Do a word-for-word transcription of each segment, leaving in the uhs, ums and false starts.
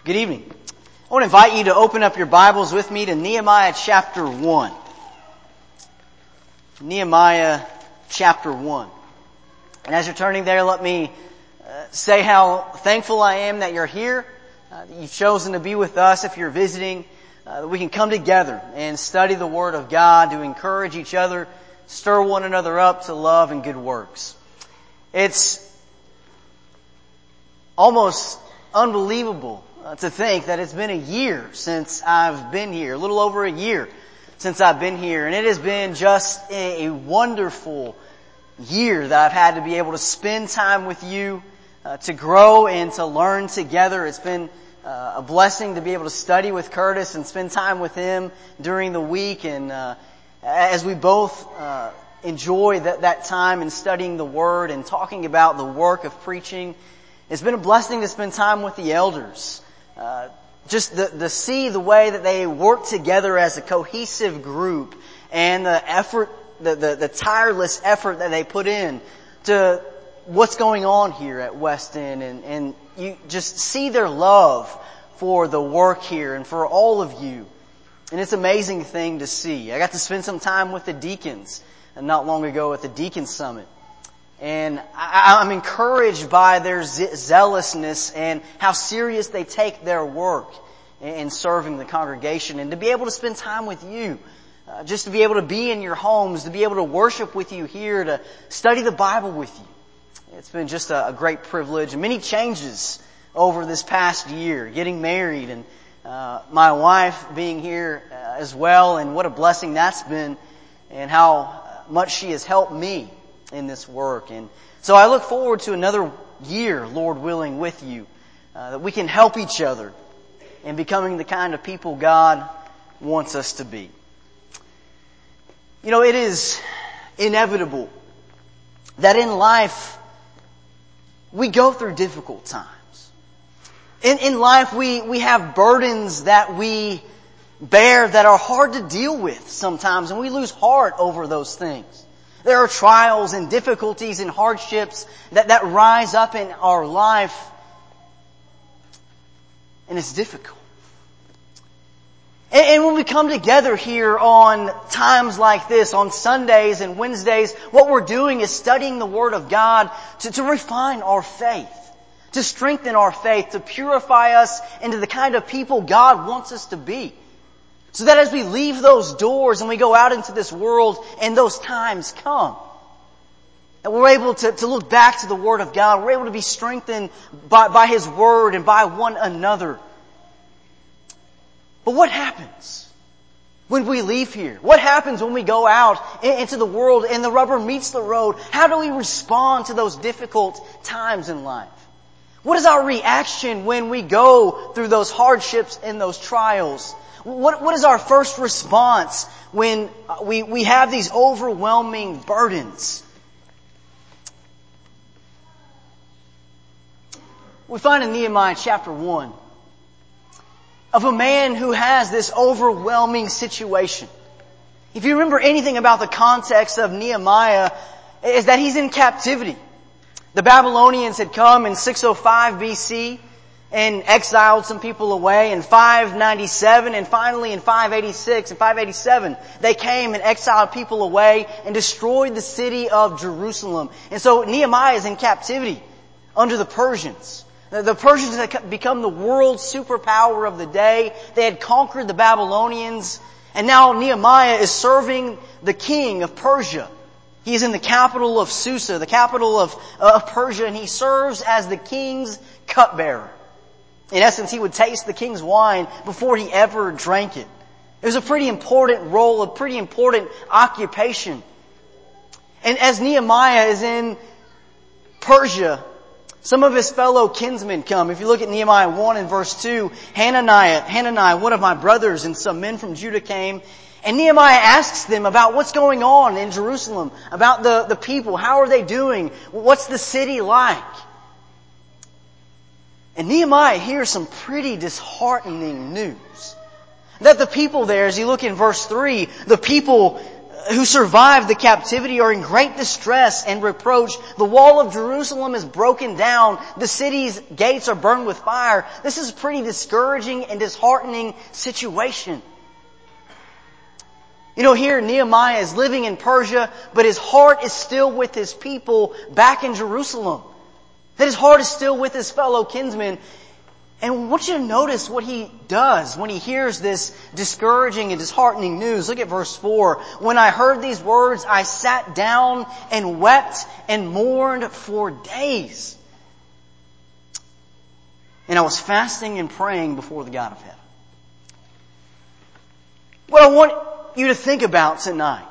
Good evening. I want to invite you to open up your Bibles with me to Nehemiah chapter one. Nehemiah chapter one. And as you're turning there, let me uh, say how thankful I am that you're here, uh, that you've chosen to be with us. If you're visiting, uh, that we can come together and study the Word of God, to encourage each other, stir one another up to love and good works. It's almost unbelievable Uh, to think that it's been a year since I've been here, a little over a year since I've been here. And it has been just a, a wonderful year that I've had to be able to spend time with you, uh, to grow and to learn together. It's been uh, a blessing to be able to study with Curtis and spend time with him during the week. And uh, as we both uh, enjoy that, that time in studying the Word and talking about the work of preaching, it's been a blessing to spend time with the elders. Uh, just the, the see the way that they work together as a cohesive group, and the effort, the, the, the tireless effort that they put in to what's going on here at Weston, and, and you just see their love for the work here and for all of you. And it's an amazing thing to see. I got to spend some time with the deacons not long ago at the Deacon Summit. And I, I'm encouraged by their zealousness and how serious they take their work in serving the congregation. And to be able to spend time with you, uh, just to be able to be in your homes, to be able to worship with you here, to study the Bible with you. It's been just a, a great privilege. And many changes over this past year, getting married and uh, my wife being here uh, as well. And what a blessing that's been, and how much she has helped me in this work. And so I look forward to another year, Lord willing, with you, uh, that we can help each other in becoming the kind of people God wants us to be. You know, it is inevitable that in life we go through difficult times. In, in life we, we have burdens that we bear that are hard to deal with sometimes, and we lose heart over those things. There are trials and difficulties and hardships that, that rise up in our life. And it's difficult. And, and when we come together here on times like this, on Sundays and Wednesdays, what we're doing is studying the Word of God to, to refine our faith, to strengthen our faith, to purify us into the kind of people God wants us to be. So that as we leave those doors and we go out into this world and those times come, that we're able to, to look back to the Word of God. We're able to be strengthened by, by His Word and by one another. But what happens when we leave here? What happens when we go out into the world and the rubber meets the road? How do we respond to those difficult times in life? What is our reaction when we go through those hardships and those trials? What, what is our first response when we, we have these overwhelming burdens? We find in Nehemiah chapter one of a man who has this overwhelming situation. If you remember anything about the context of Nehemiah, is that he's in captivity. The Babylonians had come in six oh five B C and exiled some people away. In five ninety-seven, and finally in five eighty-six and five eighty-seven, they came and exiled people away and destroyed the city of Jerusalem. And so Nehemiah is in captivity under the Persians. The Persians had become the world superpower of the day. They had conquered the Babylonians, and now Nehemiah is serving the king of Persia. He is in the capital of Susa, the capital of, of Persia, and he serves as the king's cupbearer. In essence, he would taste the king's wine before he ever drank it. It was a pretty important role, a pretty important occupation. And as Nehemiah is in Persia, some of his fellow kinsmen come. If you look at Nehemiah one and verse two, Hananiah, Hananiah, one of my brothers, and some men from Judah came. And Nehemiah asks them about what's going on in Jerusalem, about the, the people. How are they doing? What's the city like? And Nehemiah hears some pretty disheartening news. That the people there, as you look in verse three, the people who survived the captivity are in great distress and reproach. The wall of Jerusalem is broken down. The city's gates are burned with fire. This is a pretty discouraging and disheartening situation. You know, here Nehemiah is living in Persia, but his heart is still with his people back in Jerusalem. That his heart is still with his fellow kinsmen. And I want you to notice what he does when he hears this discouraging and disheartening news. Look at verse four. When I heard these words, I sat down and wept and mourned for days. And I was fasting and praying before the God of heaven. What I want you to think about tonight,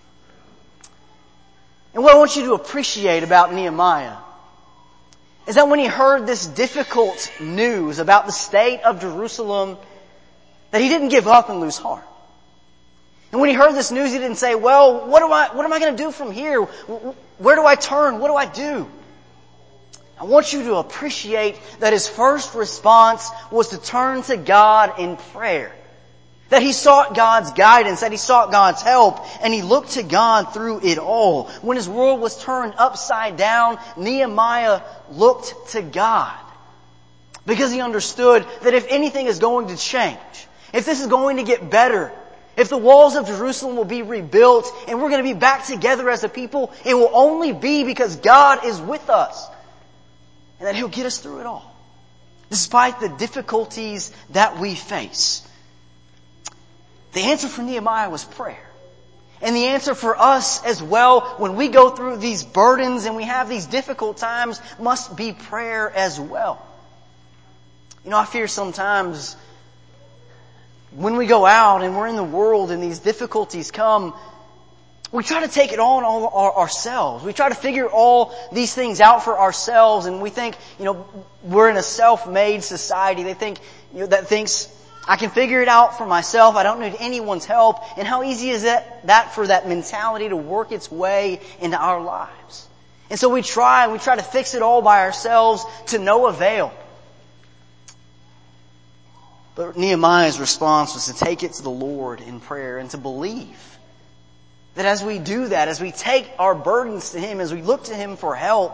and what I want you to appreciate about Nehemiah, is that when he heard this difficult news about the state of Jerusalem, that he didn't give up and lose heart. And when he heard this news, he didn't say, well, what do I, what am I going to do from here? Where do I turn? What do I do? I want you to appreciate that his first response was to turn to God in prayer. That he sought God's guidance, that he sought God's help, and he looked to God through it all. When his world was turned upside down, Nehemiah looked to God. Because he understood that if anything is going to change, if this is going to get better, if the walls of Jerusalem will be rebuilt and we're going to be back together as a people, it will only be because God is with us. And that He'll get us through it all. Despite the difficulties that we face. The answer for Nehemiah was prayer. And the answer for us as well, when we go through these burdens and we have these difficult times, must be prayer as well. You know, I fear sometimes when we go out and we're in the world and these difficulties come, we try to take it on all our, ourselves. We try to figure all these things out for ourselves, and we think, you know, we're in a self-made society. They think, you know, that thinks, I can figure it out for myself. I don't need anyone's help. And how easy is that, that for that mentality to work its way into our lives? And so we try, and we try to fix it all by ourselves to no avail. But Nehemiah's response was to take it to the Lord in prayer and to believe that as we do that, as we take our burdens to Him, as we look to Him for help,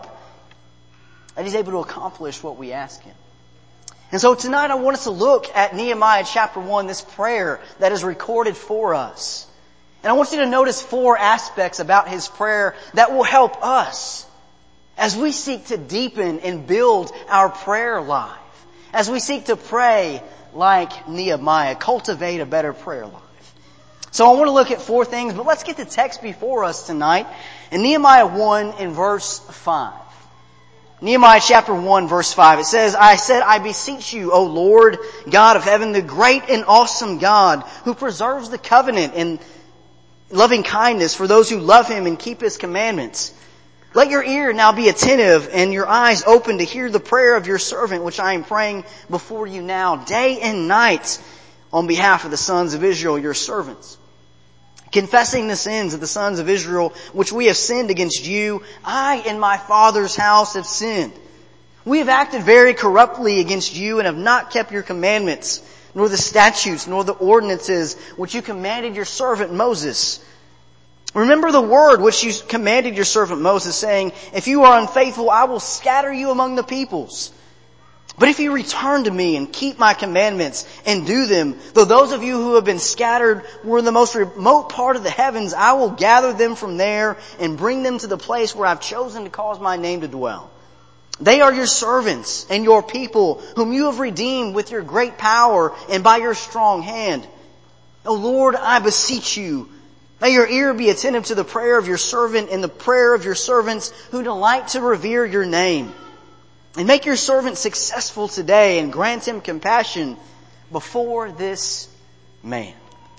that He's able to accomplish what we ask Him. And so tonight I want us to look at Nehemiah chapter one, this prayer that is recorded for us. And I want you to notice four aspects about his prayer that will help us as we seek to deepen and build our prayer life. As we seek to pray like Nehemiah, cultivate a better prayer life. So I want to look at four things, but let's get the text before us tonight. In Nehemiah one in verse five. Nehemiah chapter one verse five. It says, I said, I beseech you, O Lord, God of heaven, the great and awesome God, who preserves the covenant and loving kindness for those who love Him and keep His commandments. Let your ear now be attentive and your eyes open to hear the prayer of your servant, which I am praying before you now, day and night, on behalf of the sons of Israel, your servants. Confessing the sins of the sons of Israel, which we have sinned against you, I and my father's house have sinned. We have acted very corruptly against you and have not kept your commandments, nor the statutes, nor the ordinances which you commanded your servant Moses. Remember the word which you commanded your servant Moses, saying, if you are unfaithful, I will scatter you among the peoples. But if you return to me and keep my commandments and do them, though those of you who have been scattered were in the most remote part of the heavens, I will gather them from there and bring them to the place where I've chosen to cause my name to dwell. They are your servants and your people, whom you have redeemed with your great power and by your strong hand. O Lord, I beseech you, may your ear be attentive to the prayer of your servant and the prayer of your servants who delight to revere your name. And make your servant successful today and grant him compassion before this man.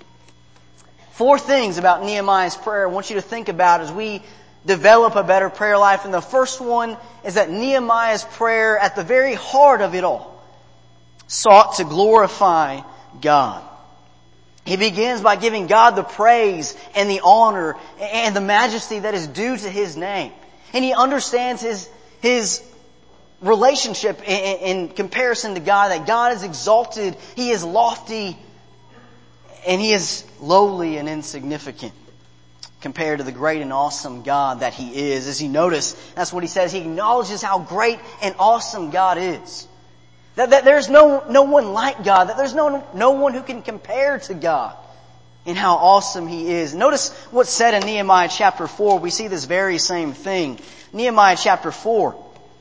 Four things about Nehemiah's prayer I want you to think about as we develop a better prayer life. And the first one is that Nehemiah's prayer, at the very heart of it all, sought to glorify God. He begins by giving God the praise and the honor and the majesty that is due to His name. And he understands his, his relationship in, in comparison to God, that God is exalted, He is lofty, and He is lowly and insignificant. compared to the great and awesome God that He is. As you notice, that's what He says. He acknowledges how great and awesome God is. That, that there's no, no one like God. That there's no, no one who can compare to God in how awesome He is. Notice what's said in Nehemiah chapter four. We see this very same thing. Nehemiah chapter four.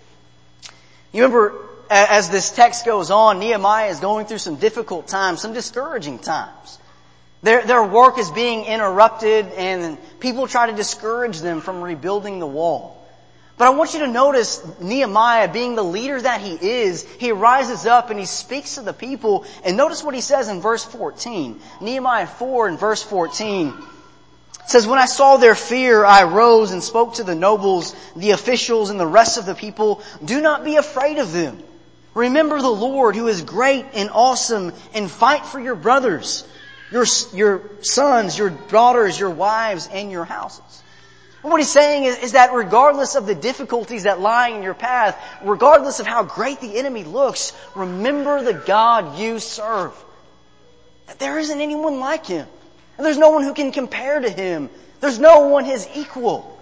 You remember, as this text goes on, Nehemiah is going through some difficult times, some discouraging times. Their, their work is being interrupted, and people try to discourage them from rebuilding the wall. But I want you to notice Nehemiah, being the leader that he is, he rises up and he speaks to the people. And notice what he says in verse fourteen. Nehemiah four and verse fourteen says, "When I saw their fear, I rose and spoke to the nobles, the officials, and the rest of the people. Do not be afraid of them. Remember the Lord, who is great and awesome, and fight for your brothers, your, your sons, your daughters, your wives, and your houses." And what he's saying is, is that regardless of the difficulties that lie in your path, regardless of how great the enemy looks, remember the God you serve. That there isn't anyone like Him. And there's no one who can compare to Him. There's no one His equal.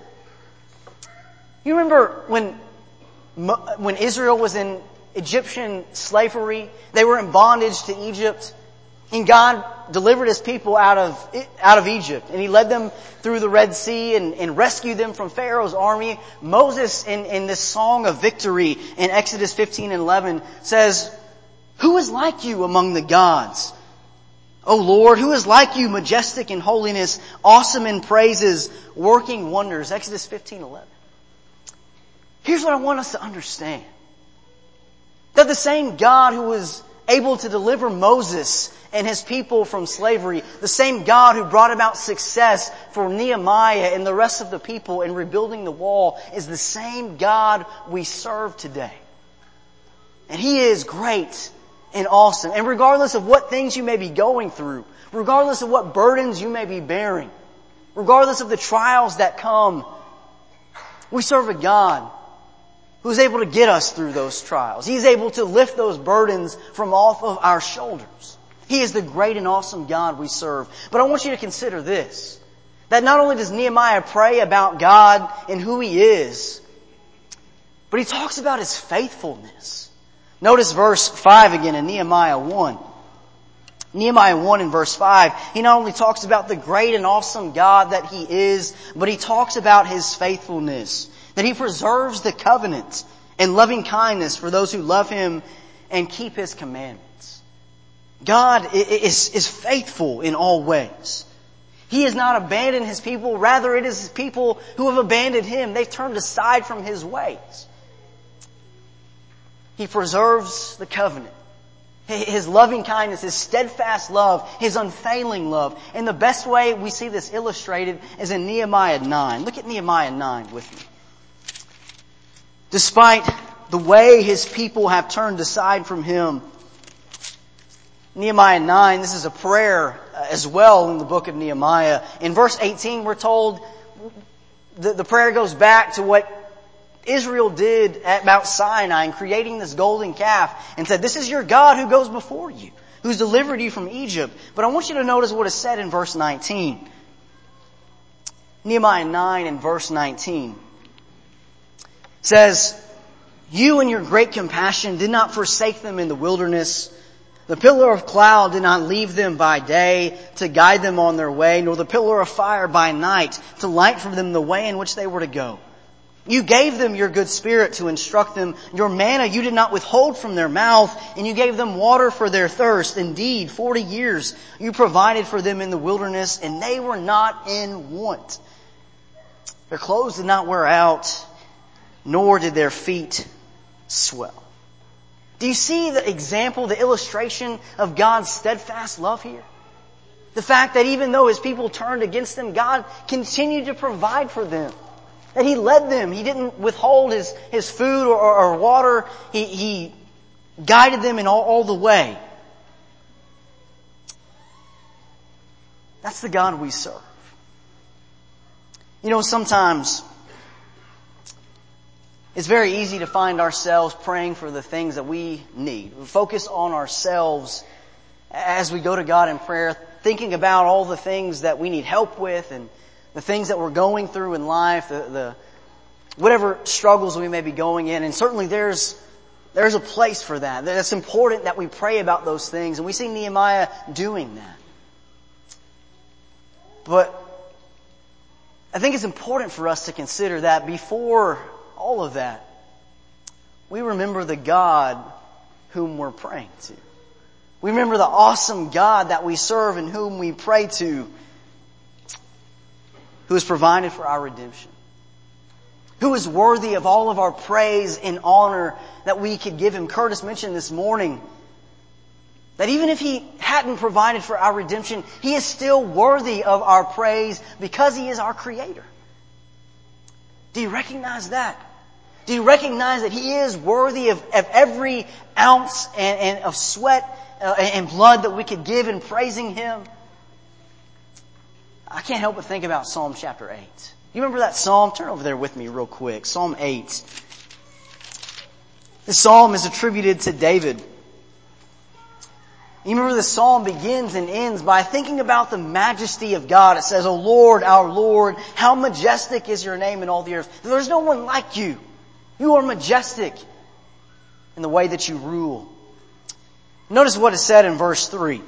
You remember when, when Israel was in Egyptian slavery, they were in bondage to Egypt, and God delivered His people out of out of Egypt, and He led them through the Red Sea and, and rescued them from Pharaoh's army. Moses, in, in this song of victory in Exodus fifteen and eleven, says, "Who is like you among the gods? O Lord, who is like you, majestic in holiness, awesome in praises, working wonders?" Exodus fifteen eleven. Here's what I want us to understand. That the same God who was able to deliver Moses and his people from slavery, the same God who brought about success for Nehemiah and the rest of the people in rebuilding the wall, is the same God we serve today. And He is great and awesome. And regardless of what things you may be going through, regardless of what burdens you may be bearing, regardless of the trials that come, we serve a God who's able to get us through those trials. He's able to lift those burdens from off of our shoulders. He is the great and awesome God we serve. But I want you to consider this, that not only does Nehemiah pray about God and who He is, but he talks about His faithfulness. Notice verse five again in Nehemiah one. Nehemiah one and verse five, he not only talks about the great and awesome God that He is, but he talks about His faithfulness. That He preserves the covenant and loving kindness for those who love Him and keep His commandments. God is, is faithful in all ways. He has not abandoned His people. Rather, it is His people who have abandoned Him. They've turned aside from His ways. He preserves the covenant. His loving kindness, His steadfast love, His unfailing love. And the best way we see this illustrated is in Nehemiah nine. Look at Nehemiah nine with me. Despite the way His people have turned aside from Him, Nehemiah nine, this is a prayer as well in the book of Nehemiah. In verse eighteen, we're told the, the prayer goes back to what Israel did at Mount Sinai in creating this golden calf and said, "This is your God who goes before you, who's delivered you from Egypt." But I want you to notice what is said in verse nineteen. Nehemiah nine and verse nineteen says, "You in your great compassion did not forsake them in the wilderness. The pillar of cloud did not leave them by day to guide them on their way, nor the pillar of fire by night to light for them the way in which they were to go. You gave them your good spirit to instruct them. Your manna you did not withhold from their mouth, and you gave them water for their thirst. Indeed, forty years you provided for them in the wilderness, and they were not in want. Their clothes did not wear out, nor did their feet swell." Do you see the example, the illustration of God's steadfast love here? The fact that even though His people turned against Him, God continued to provide for them. That He led them. He didn't withhold His, his food or, or water. He, he guided them in all, all the way. That's the God we serve. You know, sometimes it's very easy to find ourselves praying for the things that we need. We focus on ourselves as we go to God in prayer, thinking about all the things that we need help with and the things that we're going through in life, the, the whatever struggles we may be going in. And certainly there's there's a place for that. It's important that we pray about those things. And we see Nehemiah doing that. But I think it's important for us to consider that before all of that, we remember the God whom we're praying to. We remember the awesome God that we serve and whom we pray to, who has provided for our redemption, who is worthy of all of our praise and honor that we could give Him. Curtis mentioned this morning that even if He hadn't provided for our redemption, He is still worthy of our praise because He is our Creator. Do you recognize that? Do you recognize that He is worthy of, of every ounce and, and of sweat uh, and blood that we could give in praising Him? I can't help but think about Psalm chapter eight. You remember that psalm? Turn over there with me real quick. Psalm eight. This psalm is attributed to David. You remember the psalm begins and ends by thinking about the majesty of God. It says, O Lord, our Lord, how majestic is your name in all the earth. There's no one like you. You are majestic in the way that you rule. Notice what is said in verse three.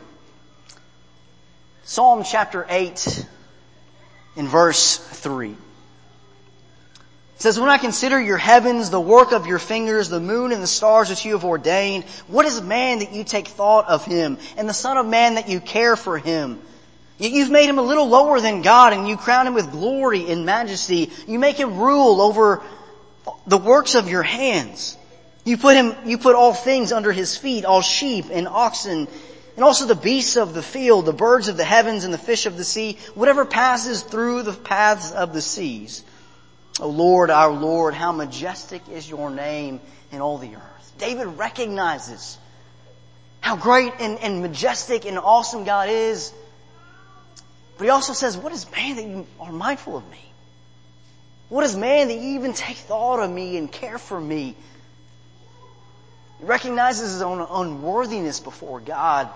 Psalm chapter eight in verse three. It says, when I consider your heavens, the work of your fingers, the moon and the stars which you have ordained, what is man that you take thought of him, and the son of man that you care for him? Yet you've made him a little lower than God, and you crown him with glory and majesty. You make him rule over the works of your hands. You put him, you put all things under his feet, all sheep and oxen, and also the beasts of the field, the birds of the heavens and the fish of the sea, whatever passes through the paths of the seas. O Lord, our Lord, how majestic is your name in all the earth. David recognizes how great and, and majestic and awesome God is. But he also says, what is man that you are mindful of me? What is man that you even take thought of me and care for me? He recognizes his own unworthiness before God.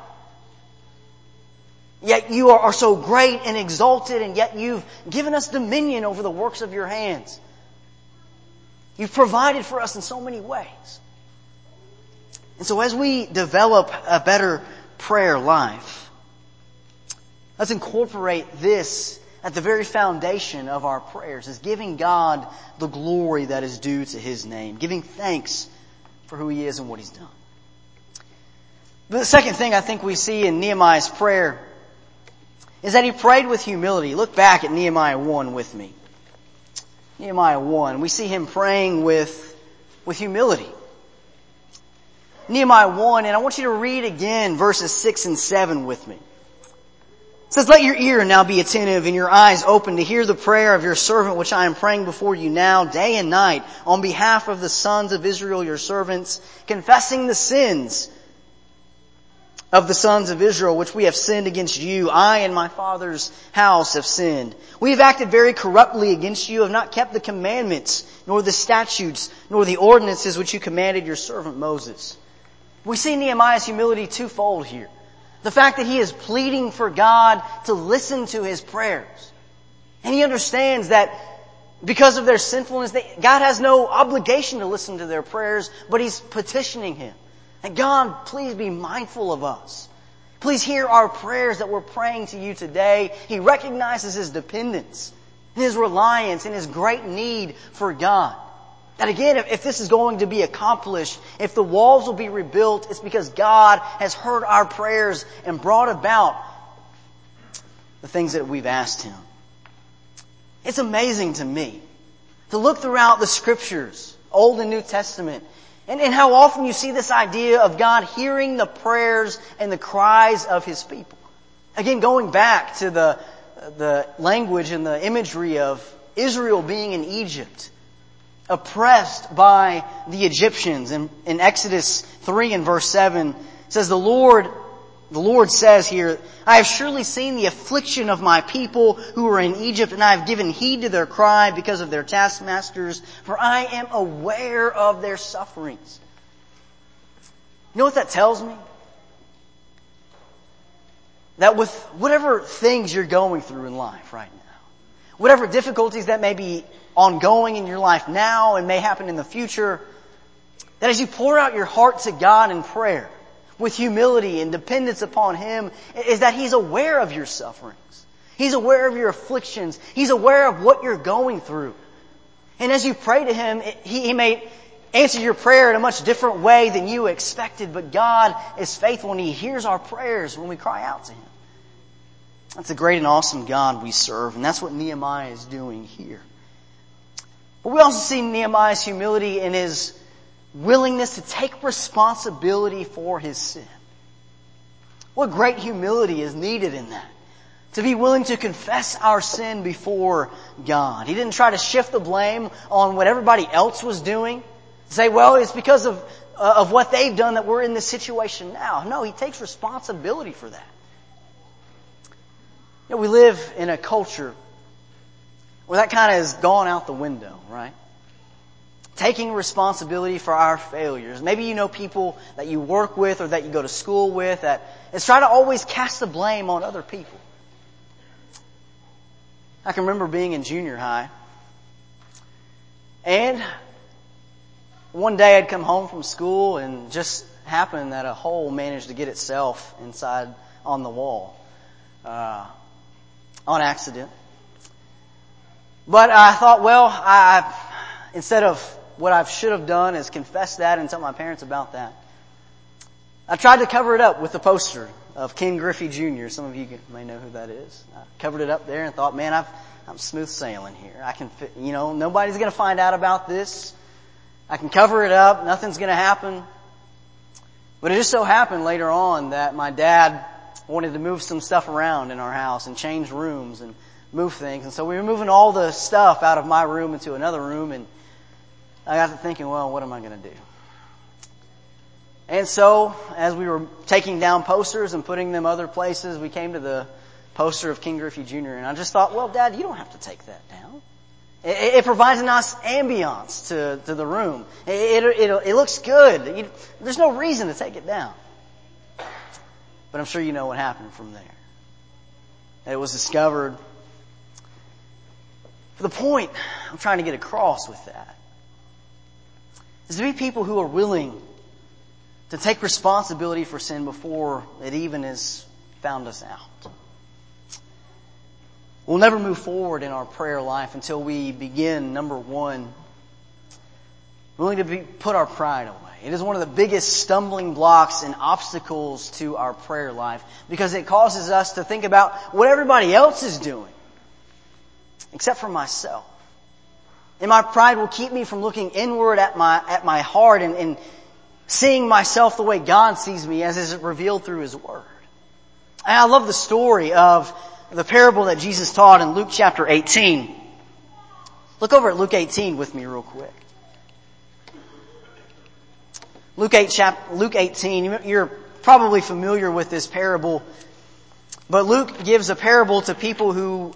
Yet you are so great and exalted, and yet you've given us dominion over the works of your hands. You've provided for us in so many ways. And so as we develop a better prayer life, let's incorporate this at the very foundation of our prayers, is giving God the glory that is due to His name, giving thanks for who He is and what He's done. But the second thing I think we see in Nehemiah's prayer is that he prayed with humility. Look back at Nehemiah one with me. Nehemiah one. We see him praying with, with humility. Nehemiah one, and I want you to read again verses six and seven with me. It says, let your ear now be attentive and your eyes open to hear the prayer of your servant which I am praying before you now, day and night, on behalf of the sons of Israel, your servants, confessing the sins of the sons of Israel, which we have sinned against you. I and my father's house have sinned. We have acted very corruptly against you, have not kept the commandments, nor the statutes, nor the ordinances which you commanded your servant Moses. We see Nehemiah's humility twofold here. The fact that he is pleading for God to listen to his prayers. And he understands that because of their sinfulness, God has no obligation to listen to their prayers, but he's petitioning Him. And God, please be mindful of us. Please hear our prayers that we're praying to you today. He recognizes his dependence, his reliance, and his great need for God. That again, if this is going to be accomplished, if the walls will be rebuilt, it's because God has heard our prayers and brought about the things that we've asked Him. It's amazing to me to look throughout the Scriptures, Old and New Testament, And, and how often you see this idea of God hearing the prayers and the cries of His people. Again, going back to the, the language and the imagery of Israel being in Egypt, oppressed by the Egyptians. In, in Exodus three and verse seven, it says, the Lord, the Lord says here, I have surely seen the affliction of my people who are in Egypt, and I have given heed to their cry because of their taskmasters, for I am aware of their sufferings. You know what that tells me? That with whatever things you're going through in life right now, whatever difficulties that may be ongoing in your life now and may happen in the future, that as you pour out your heart to God in prayer, with humility and dependence upon Him, is that He's aware of your sufferings. He's aware of your afflictions. He's aware of what you're going through. And as you pray to Him, He, he may answer your prayer in a much different way than you expected, but God is faithful and He hears our prayers when we cry out to Him. That's a great and awesome God we serve, and that's what Nehemiah is doing here. But we also see Nehemiah's humility in his willingness to take responsibility for his sin. What great humility is needed in that. To be willing to confess our sin before God. He didn't try to shift the blame on what everybody else was doing. Say, well, it's because of, uh, of what they've done that we're in this situation now. No, he takes responsibility for that. You know, we live in a culture where that kind of has gone out the window, right? Taking responsibility for our failures. Maybe you know people that you work with or that you go to school with that is trying to always cast the blame on other people. I can remember being in junior high, and one day I'd come home from school and just happened that a hole managed to get itself inside on the wall uh, on accident. But I thought, well, I instead of what I should have done is confess that and tell my parents about that, I tried to cover it up with a poster of Ken Griffey Junior Some of you may know who that is. I covered it up there and thought, man, I've, I'm smooth sailing here. I can, fit, you know, nobody's going to find out about this. I can cover it up. Nothing's going to happen. But it just so happened later on that my dad wanted to move some stuff around in our house and change rooms and move things. And so we were moving all the stuff out of my room into another room, and I got to thinking, well, what am I going to do? And so, as we were taking down posters and putting them other places, we came to the poster of Ken Griffey Junior And I just thought, well, Dad, you don't have to take that down. It, it provides a nice ambiance to, to the room. It, it, it, it looks good. You, there's no reason to take it down. But I'm sure you know what happened from there. It was discovered. For the point I'm trying to get across with that is to be people who are willing to take responsibility for sin before it even has found us out. We'll never move forward in our prayer life until we begin, number one, willing to be, put our pride away. It is one of the biggest stumbling blocks and obstacles to our prayer life because it causes us to think about what everybody else is doing, except for myself. And my pride will keep me from looking inward at my at my heart and, and seeing myself the way God sees me as is revealed through His Word. And I love the story of the parable that Jesus taught in Luke chapter eighteen. Look over at Luke eighteen with me real quick. Luke eight, chap, Luke eighteen, you're probably familiar with this parable, but Luke gives a parable to people who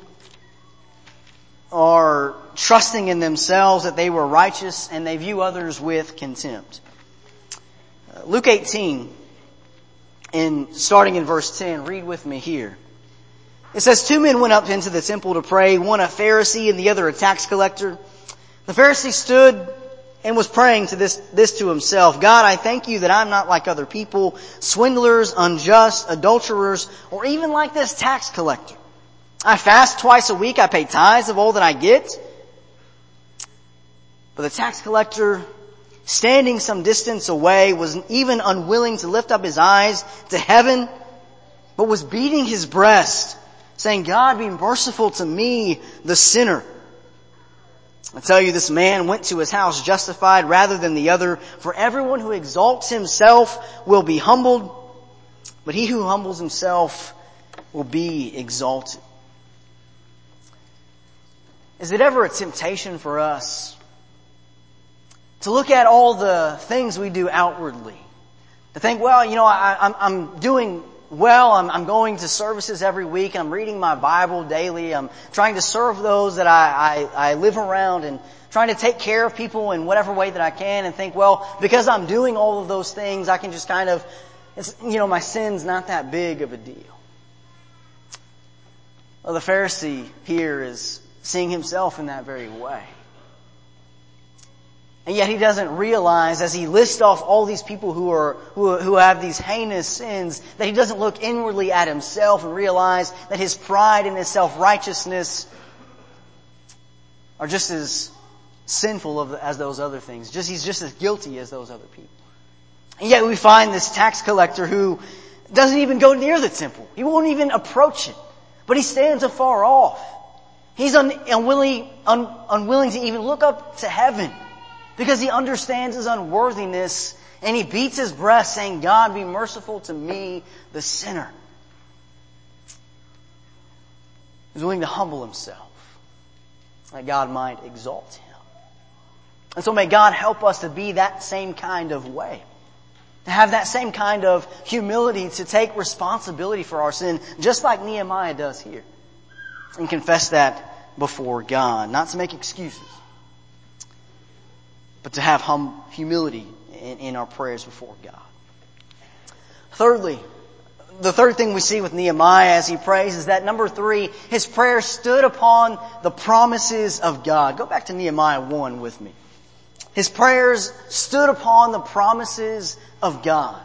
are trusting in themselves that they were righteous and they view others with contempt. Uh, Luke eighteen, in starting in verse ten, read with me here. It says, two men went up into the temple to pray, one a Pharisee and the other a tax collector. The Pharisee stood and was praying to this, this to himself, God, I thank you that I'm not like other people, swindlers, unjust, adulterers, or even like this tax collector. I fast twice a week, I pay tithes of all that I get. But the tax collector, standing some distance away, was even unwilling to lift up his eyes to heaven, but was beating his breast, saying, God, be merciful to me, the sinner. I tell you, this man went to his house justified rather than the other. For everyone who exalts himself will be humbled, but he who humbles himself will be exalted. Is it ever a temptation for us to look at all the things we do outwardly? To think, well, you know, I, I'm, I'm doing well, I'm, I'm going to services every week, I'm reading my Bible daily, I'm trying to serve those that I, I, I live around and trying to take care of people in whatever way that I can and think, well, because I'm doing all of those things, I can just kind of, it's, you know, my sin's not that big of a deal. Well, the Pharisee here is seeing himself in that very way. And yet he doesn't realize, as he lists off all these people who are who, who have these heinous sins, that he doesn't look inwardly at himself and realize that his pride and his self-righteousness are just as sinful of, as those other things. Just he's just as guilty as those other people. And yet we find this tax collector who doesn't even go near the temple. He won't even approach it. But he stands afar off. He's un, unwilling, un, unwilling to even look up to heaven, because he understands his unworthiness, and he beats his breast saying, God, be merciful to me, the sinner. He's willing to humble himself, that God might exalt him. And so may God help us to be that same kind of way. To have that same kind of humility, to take responsibility for our sin, just like Nehemiah does here. And confess that before God. Not to make excuses, but to have hum, humility in, in our prayers before God. Thirdly, the third thing we see with Nehemiah as he prays is that, number three, his prayer stood upon the promises of God. Go back to Nehemiah one with me. His prayers stood upon the promises of God.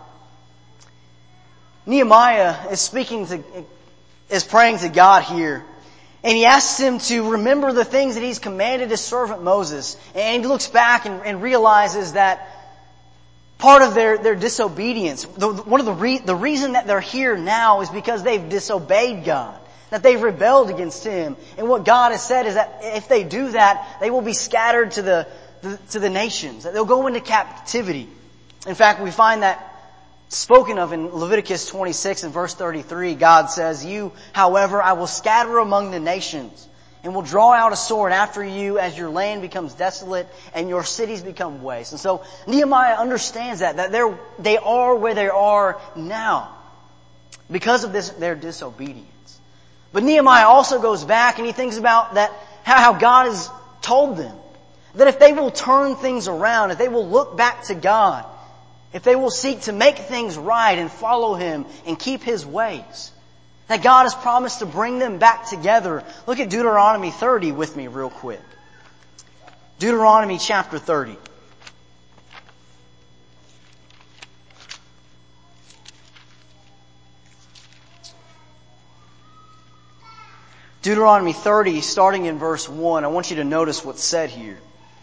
Nehemiah is speaking to, is praying to God here. And he asks him to remember the things that he's commanded his servant Moses. And he looks back and, and realizes that part of their, their disobedience, the, one of the re, the reason that they're here now is because they've disobeyed God. That they've rebelled against Him. And what God has said is that if they do that, they will be scattered to the, the to the nations. That they'll go into captivity. In fact, we find that spoken of in Leviticus twenty-six and verse thirty-three. God says, you, however, I will scatter among the nations, and will draw out a sword after you as your land becomes desolate and your cities become waste. And so Nehemiah understands that, that they're, they are where they are now because of this, their disobedience. But Nehemiah also goes back and he thinks about that, how God has told them that if they will turn things around, if they will look back to God, if they will seek to make things right and follow Him and keep His ways, that God has promised to bring them back together. Look at Deuteronomy thirty with me real quick. Deuteronomy chapter thirty. Deuteronomy thirty, starting in verse one. I want you to notice what's said here.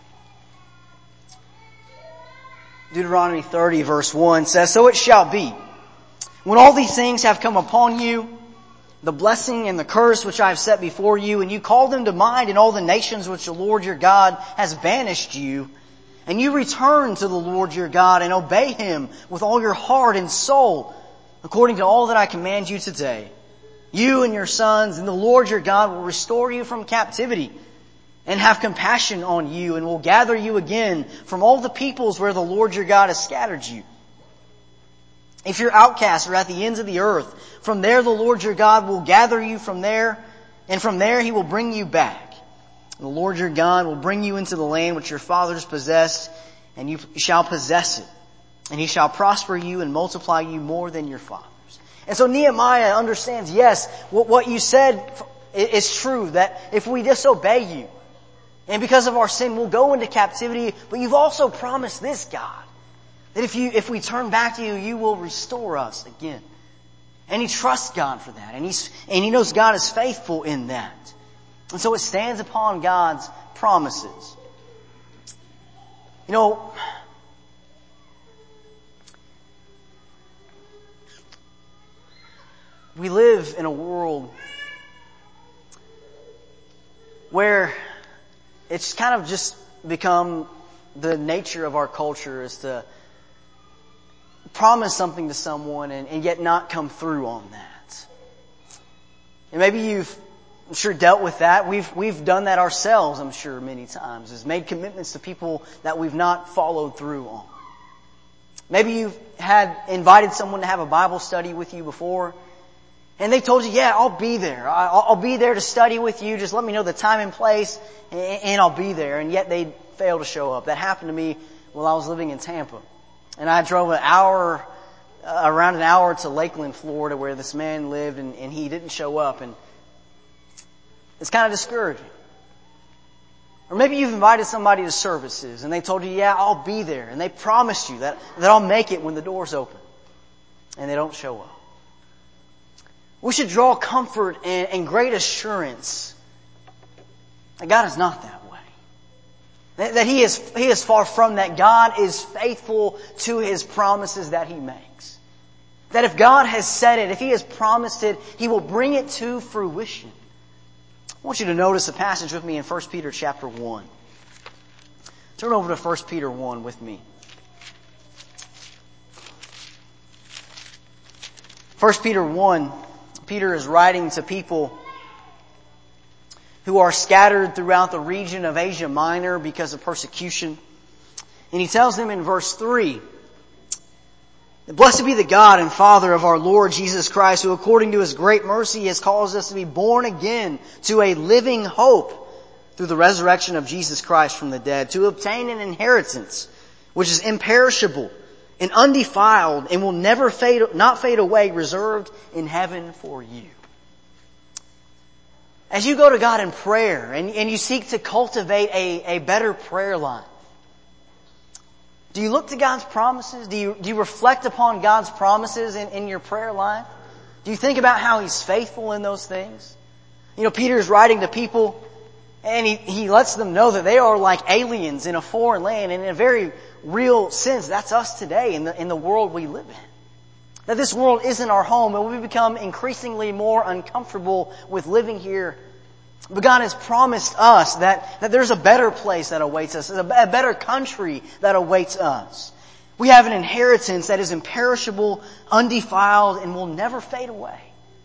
Deuteronomy thirty, verse one says, so it shall be, when all these things have come upon you, the blessing and the curse which I have set before you, and you call them to mind in all the nations which the Lord your God has banished you, and you return to the Lord your God and obey Him with all your heart and soul, according to all that I command you today, you and your sons and the Lord your God will restore you from captivity and have compassion on you, and will gather you again from all the peoples where the Lord your God has scattered you. If your outcasts are at the ends of the earth, from there the Lord your God will gather you from there, and from there He will bring you back. And the Lord your God will bring you into the land which your fathers possessed, and you shall possess it. And He shall prosper you and multiply you more than your fathers. And so Nehemiah understands, yes, what you said is true, that if we disobey you, and because of our sin, we'll go into captivity. But you've also promised this, God, that if you, if we turn back to you, you will restore us again. And he trusts God for that. And he's, and he knows God is faithful in that. And so it stands upon God's promises. You know, we live in a world where it's kind of just become the nature of our culture is to promise something to someone and, and yet not come through on that. And maybe you've, I'm sure, dealt with that. We've we've done that ourselves, I'm sure, many times. Is made commitments to people that we've not followed through on. Maybe you've had invited someone to have a Bible study with you before, and they told you, yeah, I'll be there. I'll, I'll be there to study with you. Just let me know the time and place, and, and I'll be there. And yet they failed to show up. That happened to me while I was living in Tampa. And I drove an hour, uh, around an hour to Lakeland, Florida, where this man lived, and, and he didn't show up. And it's kind of discouraging. Or maybe you've invited somebody to services and they told you, yeah, I'll be there. And they promised you that, that I'll make it when the doors open. And they don't show up. We should draw comfort and, and great assurance that God is not that way. That, that He is, He is far from that. God is faithful to His promises that He makes. That if God has said it, if He has promised it, He will bring it to fruition. I want you to notice a passage with me in First Peter chapter one. Turn over to First Peter one with me. First Peter one, Peter is writing to people who are scattered throughout the region of Asia Minor because of persecution. And he tells them in verse three, "Blessed be the God and Father of our Lord Jesus Christ, who according to His great mercy has caused us to be born again to a living hope through the resurrection of Jesus Christ from the dead, to obtain an inheritance which is imperishable and undefiled and will never fade, not fade away, reserved in heaven for you." As you go to God in prayer and, and you seek to cultivate a, a better prayer life, do you look to God's promises? Do you, do you reflect upon God's promises in, in your prayer life? Do you think about how He's faithful in those things? You know, Peter is writing to people and he, he lets them know that they are like aliens in a foreign land, and in a very real sense, that's us today in the, in the world we live in. That this world isn't our home, and we become increasingly more uncomfortable with living here. But God has promised us that, that there's a better place that awaits us, a better country that awaits us. We have an inheritance that is imperishable, undefiled, and will never fade away.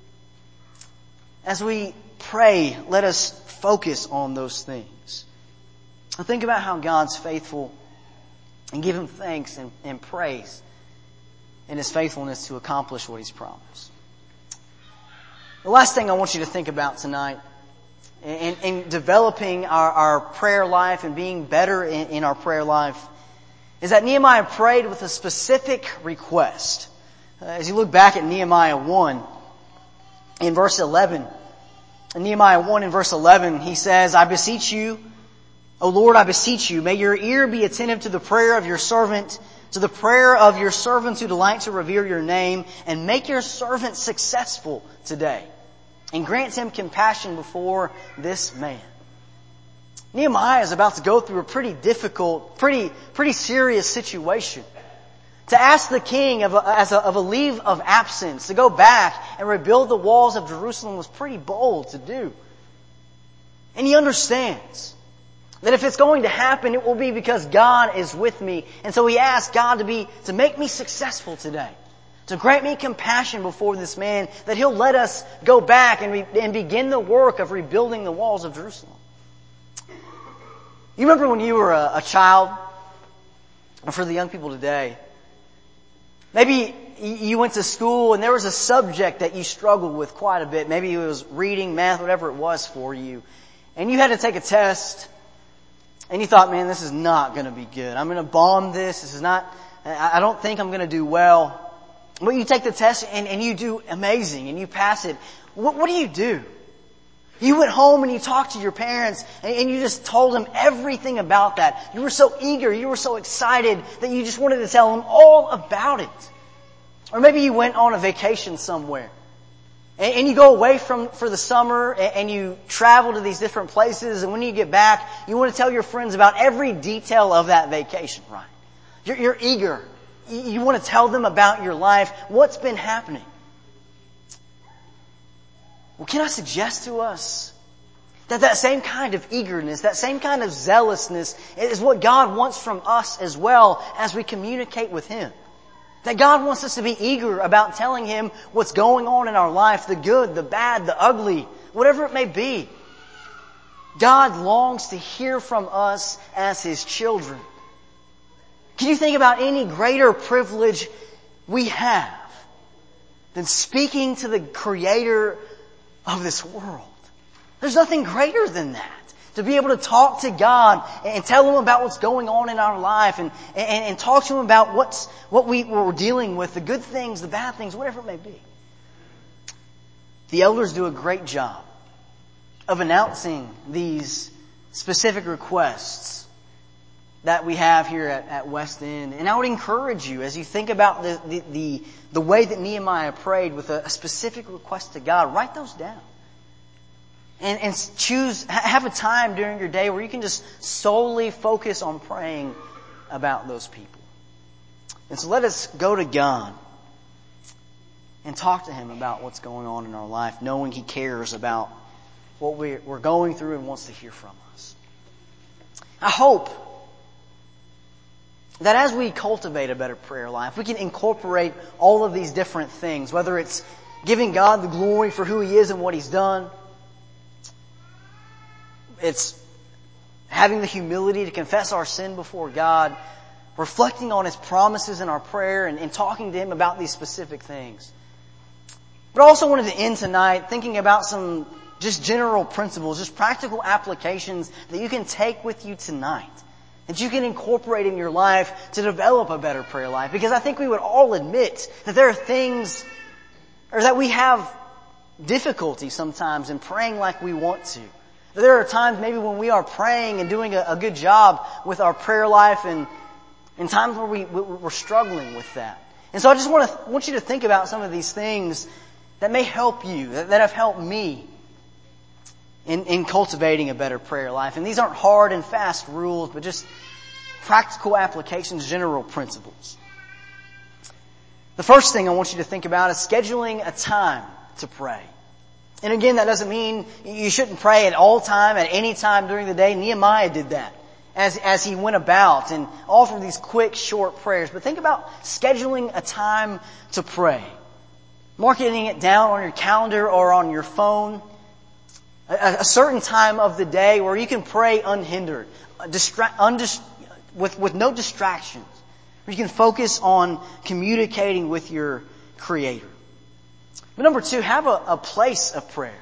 As we pray, let us focus on those things. Now think about how God's faithful, and give Him thanks and, and praise in His faithfulness to accomplish what He's promised. The last thing I want you to think about tonight, in, in developing our, our prayer life and being better in, in our prayer life, is that Nehemiah prayed with a specific request. Uh, as you look back at Nehemiah one, in verse eleven, in Nehemiah one in verse eleven, he says, "I beseech you, O Lord, I beseech you, may your ear be attentive to the prayer of your servant, to the prayer of your servants who delight to revere your name, and make your servant successful today, and grant him compassion before this man." Nehemiah is about to go through a pretty difficult, pretty pretty serious situation. To ask the king of a, as a, of a leave of absence to go back and rebuild the walls of Jerusalem was pretty bold to do. And he understands that if it's going to happen, it will be because God is with me. And so he asks God to be to make me successful today, to grant me compassion before this man, that He'll let us go back and, re, and begin the work of rebuilding the walls of Jerusalem. You remember when you were a, a child, or for the young people today, maybe you went to school and there was a subject that you struggled with quite a bit. Maybe it was reading, math, whatever it was for you. And you had to take a test and you thought, man, this is not going to be good. I'm going to bomb this. This is not, I don't think I'm going to do well. But you take the test and, and you do amazing and you pass it. What, what do you do? You went home and you talked to your parents and, and you just told them everything about that. You were so eager, you were so excited that you just wanted to tell them all about it. Or maybe you went on a vacation somewhere and, and you go away from for the summer and, and you travel to these different places, and when you get back, you want to tell your friends about every detail of that vacation, right? You're, you're eager. You, you want to tell them about your life, what's been happening. Well, can I suggest to us that that same kind of eagerness, that same kind of zealousness is what God wants from us as well as we communicate with Him. That God wants us to be eager about telling Him what's going on in our life, the good, the bad, the ugly, whatever it may be. God longs to hear from us as His children. Can you think about any greater privilege we have than speaking to the Creator of this world? There's nothing greater than that. To be able to talk to God and tell Him about what's going on in our life, and, and, and talk to Him about what's, what, we, what we're dealing with, the good things, the bad things, whatever it may be. The elders do a great job of announcing these specific requests that we have here at, at West End. And I would encourage you, as you think about the, the, the, the way that Nehemiah prayed with a, a specific request to God, write those down. And, and choose, have a time during your day where you can just solely focus on praying about those people. And so let us go to God and talk to Him about what's going on in our life, knowing He cares about what we're going through and wants to hear from us. I hope that as we cultivate a better prayer life, we can incorporate all of these different things, whether it's giving God the glory for who He is and what He's done, it's having the humility to confess our sin before God, reflecting on His promises in our prayer, and, and talking to Him about these specific things. But I also wanted to end tonight thinking about some just general principles, just practical applications that you can take with you tonight, that you can incorporate in your life to develop a better prayer life. Because I think we would all admit that there are things, or that we have difficulty sometimes in praying like we want to. There are times maybe when we are praying and doing a, a good job with our prayer life, and, and times where we, we're struggling with that. And so I just want to want you to think about some of these things that may help you, that, that have helped me in, in cultivating a better prayer life. And these aren't hard and fast rules, but just practical applications, general principles. The first thing I want you to think about is scheduling a time to pray. And again, that doesn't mean you shouldn't pray at all time, at any time during the day. Nehemiah did that as, as he went about and offered these quick, short prayers. But think about scheduling a time to pray. Marking it down on your calendar or on your phone. A, a certain time of the day where you can pray unhindered, distra- undis- with, with no distractions. Where you can focus on communicating with your Creator. But number two, have a, a place of prayer.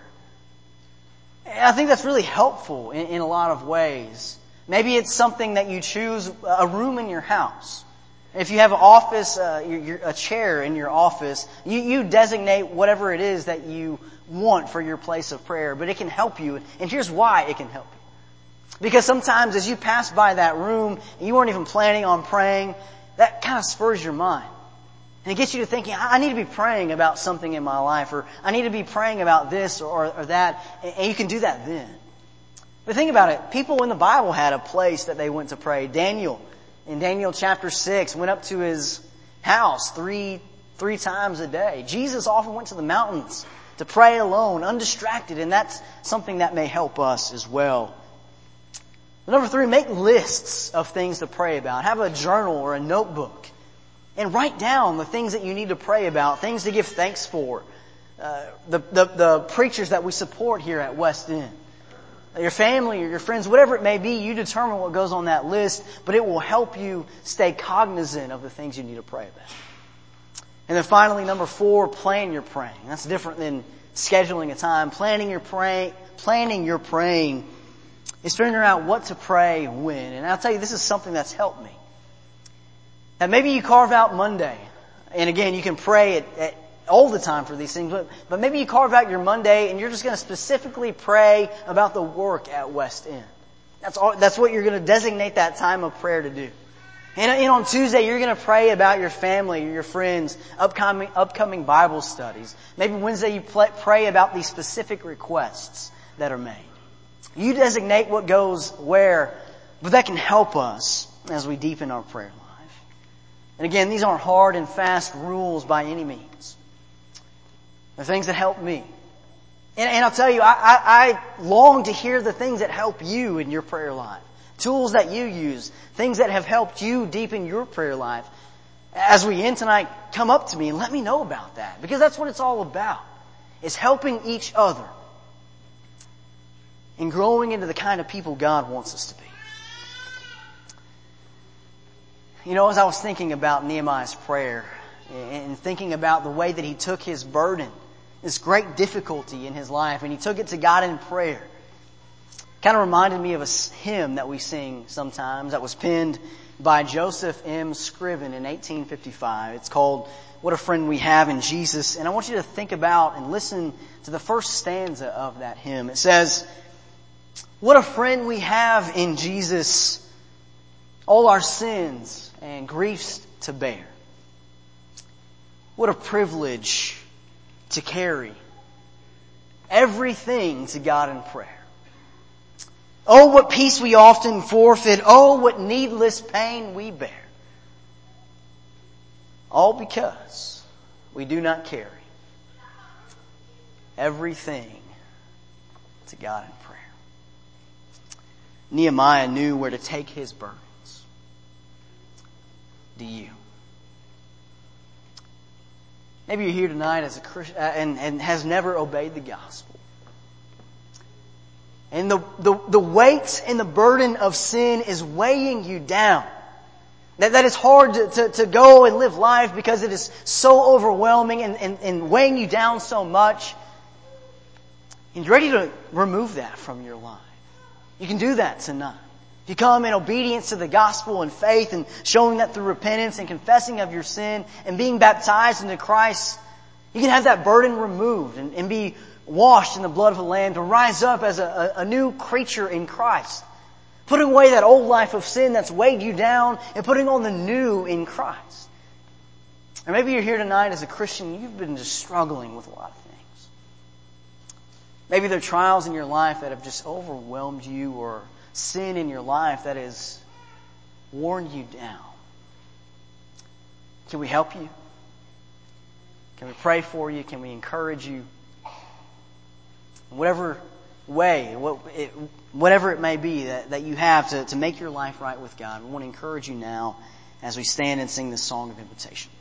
And I think that's really helpful in, in a lot of ways. Maybe it's something that you choose, a room in your house. If you have an office, uh, your, your, a chair in your office, you, you designate whatever it is that you want for your place of prayer. But it can help you. And here's why it can help you. Because sometimes as you pass by that room, and you weren't even planning on praying, that kind of spurs your mind. And it gets you to thinking, I need to be praying about something in my life, or I need to be praying about this or, or that, and you can do that then. But think about it. People in the Bible had a place that they went to pray. Daniel, in Daniel chapter six, went up to his house three, three times a day. Jesus often went to the mountains to pray alone, undistracted, and that's something that may help us as well. But number three, make lists of things to pray about. Have a journal or a notebook. And write down the things that you need to pray about, things to give thanks for. Uh, the, the, the preachers that we support here at West End. Your family or your friends, whatever it may be, you determine what goes on that list, but it will help you stay cognizant of the things you need to pray about. And then finally, number four, plan your praying. That's different than scheduling a time. Planning your pray, planning your praying is figuring out what to pray when. And I'll tell you, this is something that's helped me. Now maybe you carve out Monday, and again, you can pray at, at all the time for these things, but, but maybe you carve out your Monday and you're just going to specifically pray about the work at West End. That's all, that's what you're going to designate that time of prayer to do. And, and on Tuesday, you're going to pray about your family or your friends, upcoming, upcoming Bible studies. Maybe Wednesday you pray about these specific requests that are made. You designate what goes where, but that can help us as we deepen our prayer life. And again, these aren't hard and fast rules by any means. They're things that help me. And, and I'll tell you, I, I, I long to hear the things that help you in your prayer life. Tools that you use. Things that have helped you deepen your prayer life. As we end tonight, come up to me and let me know about that. Because that's what it's all about. It's helping each other. And growing into the kind of people God wants us to be. You know, as I was thinking about Nehemiah's prayer and thinking about the way that he took his burden, this great difficulty in his life, and he took it to God in prayer, kind of reminded me of a hymn that we sing sometimes that was penned by Joseph M. Scriven in eighteen fifty-five. It's called What a Friend We Have in Jesus. And I want you to think about and listen to the first stanza of that hymn. It says, What a friend we have in Jesus, all our sins and griefs to bear. What a privilege to carry everything to God in prayer. Oh, what peace we often forfeit. Oh, what needless pain we bear. All because we do not carry everything to God in prayer. Nehemiah knew where to take his burdens. Do you? Maybe you're here tonight as a Christian and, and has never obeyed the gospel. And the, the, the weight and the burden of sin is weighing you down. That, that it's hard to, to, to go and live life because it is so overwhelming and, and, and weighing you down so much. And you're ready to remove that from your life. You can do that tonight. If you come in obedience to the gospel and faith and showing that through repentance and confessing of your sin and being baptized into Christ, you can have that burden removed and, and be washed in the blood of the Lamb to rise up as a, a, a new creature in Christ. Putting away that old life of sin that's weighed you down and putting on the new in Christ. Or maybe you're here tonight as a Christian, you've been just struggling with a lot of things. Maybe there are trials in your life that have just overwhelmed you, or sin in your life that has worn you down. Can we help you? Can we pray for you? Can we encourage you? In whatever way, whatever it may be that, that you have to, to make your life right with God, we want to encourage you now as we stand and sing this song of invitation.